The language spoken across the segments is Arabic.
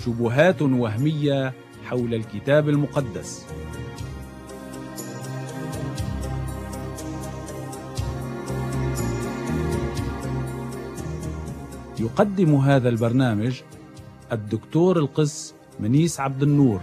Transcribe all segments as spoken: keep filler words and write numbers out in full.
شبهات وهمية حول الكتاب المقدس. يقدم هذا البرنامج الدكتور القس منيس عبد النور.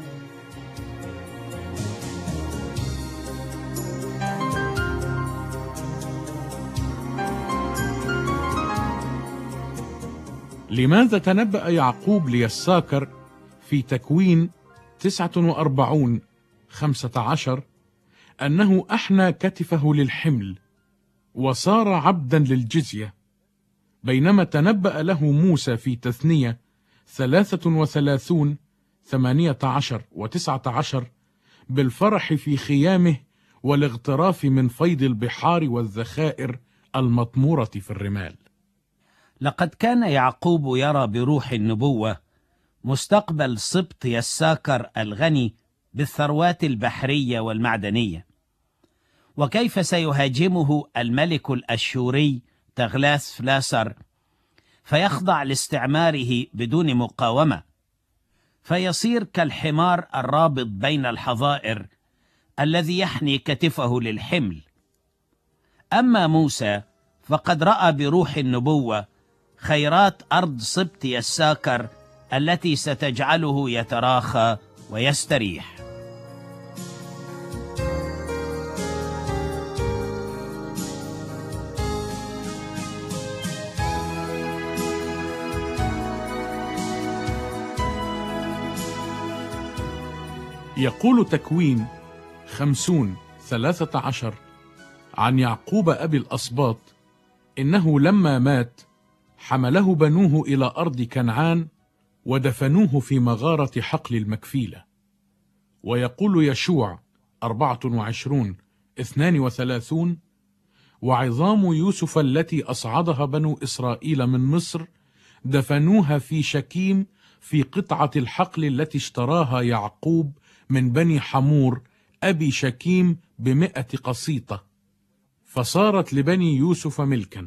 لماذا تنبأ يعقوب ليساكر في تكوين تسعة وأربعين خمسة عشر أنه أحنى كتفه للحمل وصار عبدا للجزية، بينما تنبأ له موسى في تثنية ثلاثة وثلاثين ثمانية عشر وتسعة عشر بالفرح في خيامه والاغتراف من فيض البحار والذخائر المطمورة في الرمال؟ لقد كان يعقوب يرى بروح النبوة مستقبل سبط يساكر الغني بالثروات البحرية والمعدنية، وكيف سيهاجمه الملك الأشوري تغلاث فلاسر فيخضع لاستعماره بدون مقاومة، فيصير كالحمار الرابط بين الحظائر الذي يحني كتفه للحمل. أما موسى فقد رأى بروح النبوة خيرات أرض سبط يساكر التي ستجعله يتراخى ويستريح. يقول تكوين خمسون ثلاثة عشر عن يعقوب أبي الأسباط إنه لما مات حمله بنوه إلى أرض كنعان ودفنوه في مغارة حقل المكفيلة. ويقول يشوع أربعة وعشرون اثنان وثلاثون وعظام يوسف التي أصعدها بنو إسرائيل من مصر دفنوها في شكيم في قطعة الحقل التي اشتراها يعقوب من بني حمور أبي شكيم بمئة قسيطة، فصارت لبني يوسف ملكا.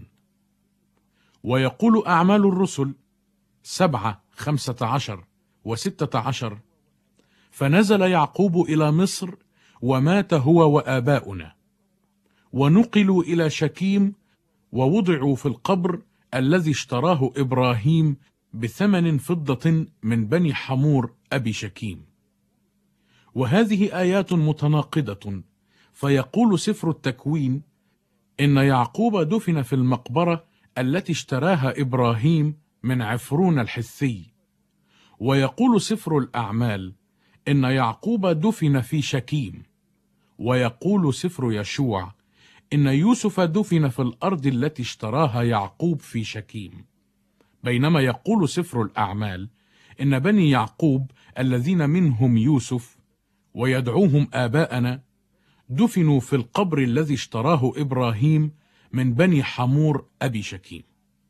ويقول أعمال الرسل سبعة خمسة عشر وستة عشر فنزل يعقوب إلى مصر ومات هو وآباؤنا، ونقلوا إلى شكيم ووضعوا في القبر الذي اشتراه إبراهيم بثمن فضة من بني حمور أبي شكيم. وهذه آيات متناقضة، فيقول سفر التكوين إن يعقوب دفن في المقبرة التي اشتراها إبراهيم من عفرون الحثي، ويقول سفر الأعمال إن يعقوب دفن في شكيم، ويقول سفر يشوع إن يوسف دفن في الأرض التي اشتراها يعقوب في شكيم، بينما يقول سفر الأعمال إن بني يعقوب الذين منهم يوسف ويدعوهم آباءنا دفنوا في القبر الذي اشتراه إبراهيم من بني حمور أبي شكيم.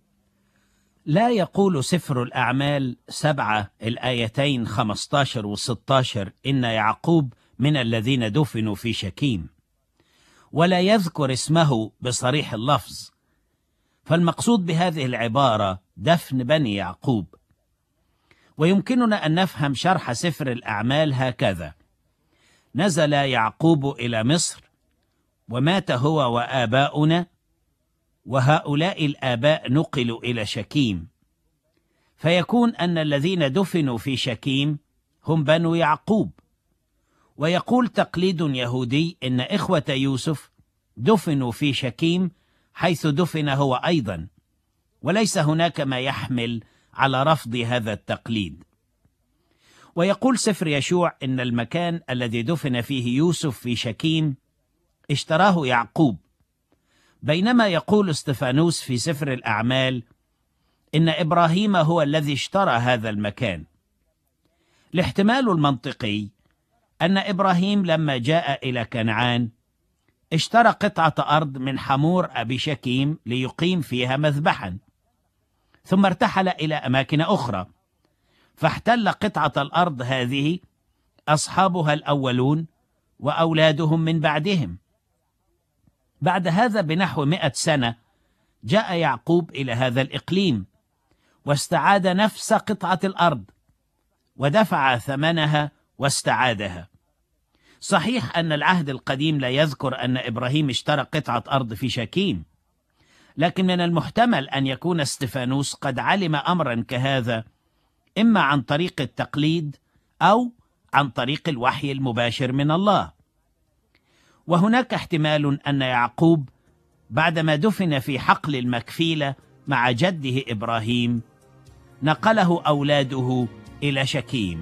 لا يقول سفر الأعمال سبعة الآيتين خمسة عشر و ستة عشر إن يعقوب من الذين دفنوا في شكيم، ولا يذكر اسمه بصريح اللفظ، فالمقصود بهذه العبارة دفن بني يعقوب. ويمكننا أن نفهم شرح سفر الأعمال هكذا: نزل يعقوب إلى مصر ومات هو وآباؤنا، وهؤلاء الآباء نقلوا إلى شكيم، فيكون أن الذين دفنوا في شكيم هم بنو يعقوب. ويقول تقليد يهودي إن إخوة يوسف دفنوا في شكيم حيث دفن هو أيضا، وليس هناك ما يحمل على رفض هذا التقليد. ويقول سفر يشوع إن المكان الذي دفن فيه يوسف في شكيم اشتراه يعقوب، بينما يقول استفانوس في سفر الأعمال إن إبراهيم هو الذي اشترى هذا المكان. الاحتمال المنطقي أن إبراهيم لما جاء إلى كنعان اشترى قطعة أرض من حمور أبي شكيم ليقيم فيها مذبحا، ثم ارتحل إلى أماكن أخرى، فاحتل قطعة الأرض هذه أصحابها الأولون وأولادهم من بعدهم. بعد هذا بنحو مئة سنة جاء يعقوب إلى هذا الإقليم واستعاد نفس قطعة الأرض، ودفع ثمنها واستعادها. صحيح أن العهد القديم لا يذكر أن إبراهيم اشترى قطعة أرض في شكيم، لكن من المحتمل أن يكون استفانوس قد علم أمرا كهذا إما عن طريق التقليد أو عن طريق الوحي المباشر من الله. وهناك احتمال أن يعقوب بعدما دفن في حقل المكفيلة مع جده إبراهيم نقله أولاده إلى شكيم.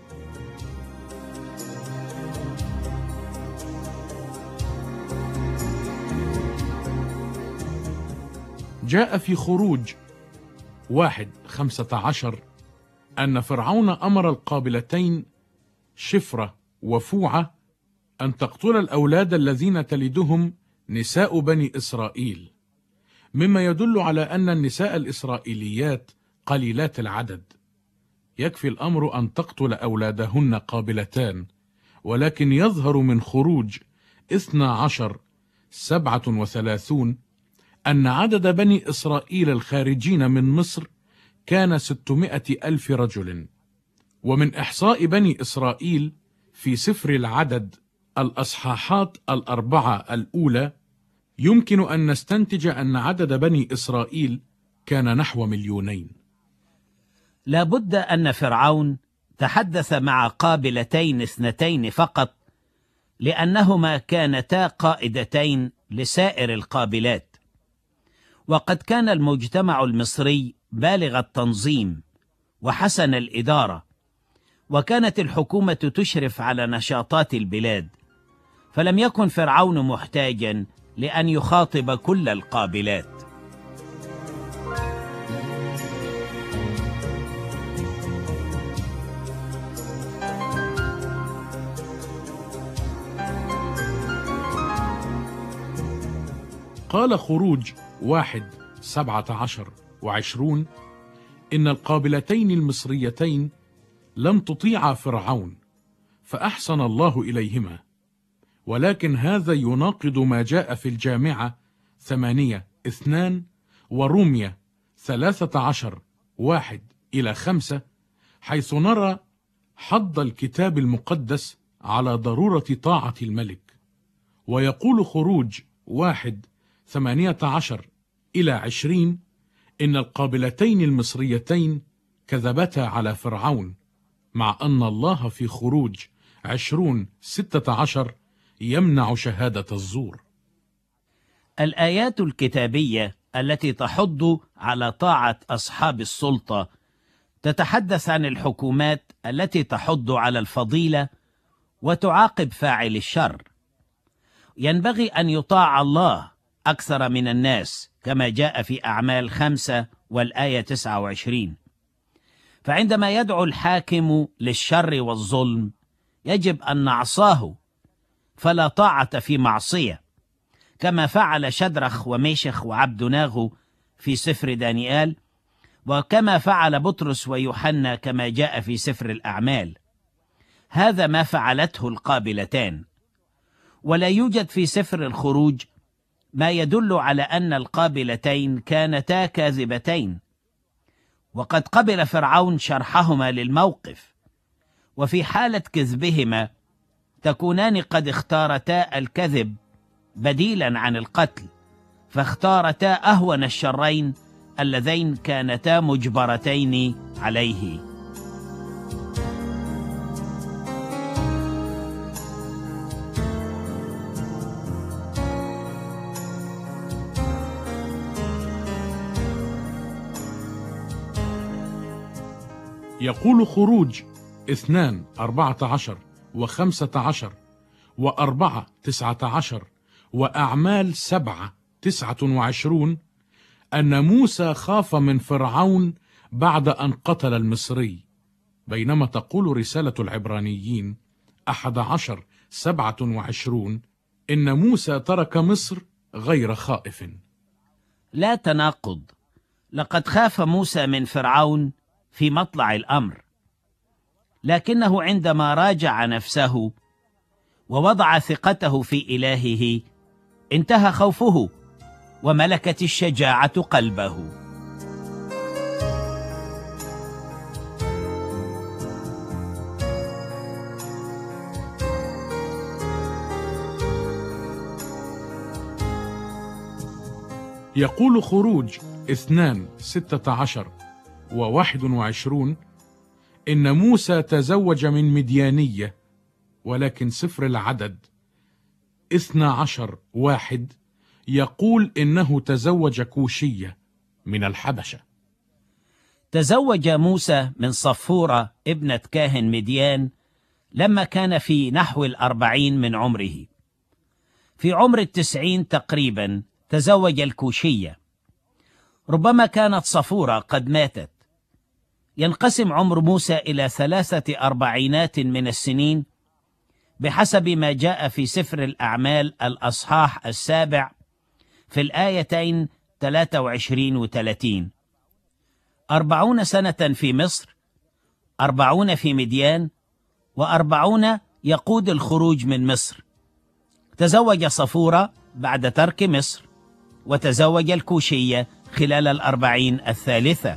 جاء في خروج واحد خمسة عشر أن فرعون أمر القابلتين شفرة وفوعة أن تقتل الأولاد الذين تلدهم نساء بني إسرائيل، مما يدل على أن النساء الإسرائيليات قليلات العدد. يكفي الأمر أن تقتل أولادهن قابلتان، ولكن يظهر من خروج اثنى عشر سبعة وثلاثون أن عدد بني إسرائيل الخارجين من مصر كان ستمائة ألف رجل. ومن إحصاء بني إسرائيل في سفر العدد الأصحاحات الأربعة الأولى يمكن أن نستنتج أن عدد بني إسرائيل كان نحو مليونين. لا بد أن فرعون تحدث مع قابلتين اثنتين فقط، لأنهما كانتا قائدتين لسائر القابلات. وقد كان المجتمع المصري بالغ التنظيم وحسن الإدارة، وكانت الحكومة تشرف على نشاطات البلاد، فلم يكن فرعون محتاجا لأن يخاطب كل القابلات. قال خروج واحد سبعة عشر وعشرون إن القابلتين المصريتين لم تطيعا فرعون فأحسن الله إليهما، ولكن هذا يناقض ما جاء في الجامعة ثمانية اثنان ورومية ثلاثة عشر واحد إلى خمسة، حيث نرى حض الكتاب المقدس على ضرورة طاعة الملك. ويقول خروج واحد ثمانية عشر إلى عشرين إن القابلتين المصريتين كذبتا على فرعون، مع أن الله في خروج عشرون ستة عشر يمنع شهادة الزور. الآيات الكتابية التي تحض على طاعة أصحاب السلطة تتحدث عن الحكومات التي تحض على الفضيلة وتعاقب فاعل الشر. ينبغي أن يطاع الله أكثر من الناس، كما جاء في أعمال خمسة والآية تسعة وعشرين. فعندما يدعو الحاكم للشر والظلم يجب أن نعصاه، فلا طاعة في معصية، كما فعل شدرخ وميشخ وعبدناغو في سفر دانيال، وكما فعل بطرس ويوحنا كما جاء في سفر الأعمال. هذا ما فعلته القابلتان. ولا يوجد في سفر الخروج ما يدل على أن القابلتين كانتا كاذبتين، وقد قبل فرعون شرحهما للموقف، وفي حالة كذبهما تكونان قد اختارتا الكذب بديلا عن القتل، فاختارتا أهون الشرين اللذين كانتا مجبرتين عليه. يقول خروج اثنان أربعة عشر وخمسة عشر وأربعة تسعة عشر وأعمال سبعة تسعة وعشرون أن موسى خاف من فرعون بعد أن قتل المصري، بينما تقول رسالة العبرانيين أحد عشر سبعة وعشرون إن موسى ترك مصر غير خائف. لا تناقض، لقد خاف موسى من فرعون في مطلع الأمر، لكنه عندما راجع نفسه ووضع ثقته في إلهه انتهى خوفه وملكت الشجاعة قلبه. يقول خروج اثنان ستة عشر وواحد وعشرون إن موسى تزوج من مديانية، ولكن سفر العدد اثنى عشر واحد يقول إنه تزوج كوشية من الحبشة. تزوج موسى من صفورة ابنة كاهن مديان لما كان في نحو الأربعين من عمره. في عمر التسعين تقريبا تزوج الكوشية. ربما كانت صفورة قد ماتت. ينقسم عمر موسى إلى ثلاثة أربعينات من السنين بحسب ما جاء في سفر الأعمال الأصحاح السابع في الآيتين ثلاثة وعشرين وثلاثين. أربعون سنة في مصر، أربعون في مديان، وأربعون يقود الخروج من مصر. تزوج صفورة بعد ترك مصر، وتزوج الكوشية خلال الأربعين الثالثة.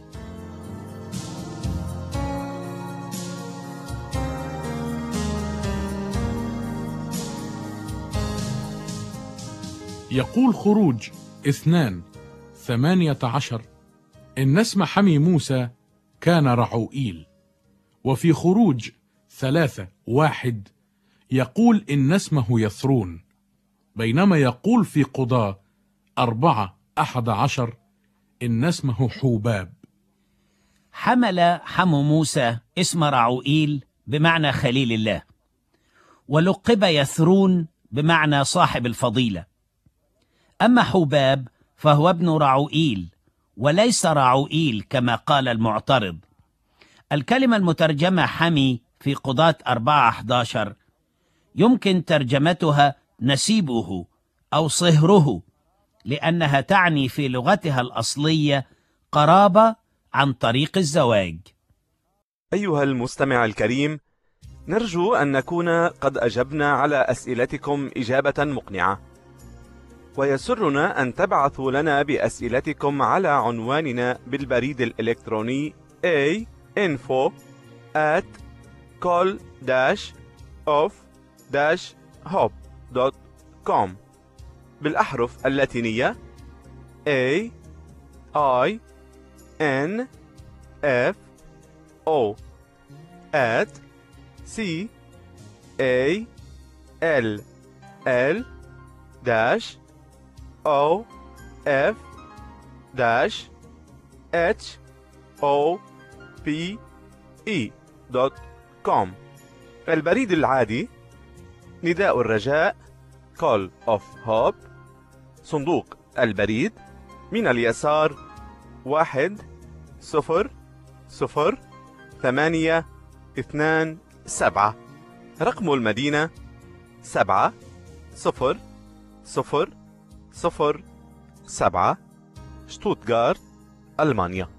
يقول خروج اثنان ثمانية عشر إن اسم حمي موسى كان رعوئيل. وفي خروج ثلاثة واحد يقول إن اسمه يثرون، بينما يقول في قضاة أربعة أحد عشر إن اسمه حوباب. حمل حمو موسى اسم رعوئيل بمعنى خليل الله، ولقب يثرون بمعنى صاحب الفضيلة. أما حوباب فهو ابن رعوئيل وليس رعوئيل كما قال المعترض. الكلمة المترجمة حمي في قضاة أربعة أحد عشر يمكن ترجمتها نسيبه أو صهره، لأنها تعني في لغتها الأصلية قرابة عن طريق الزواج. أيها المستمع الكريم، نرجو أن نكون قد أجبنا على أسئلتكم إجابة مقنعة، ويسرنا أن تبعثوا لنا بأسئلتكم على عنواننا بالبريد الإلكتروني a info at call dash of dash hope dot com بالأحرف اللاتينية A I N F O at C A L L dash O F dash H O P E dot com. البريد العادي نداء الرجاء Call of Hope، صندوق البريد من اليسار واحد صفر صفر ثمانية اثنان سبعة، رقم المدينة سبعة صفر صفر صفر سبعة، شتوتغارت، ألمانيا.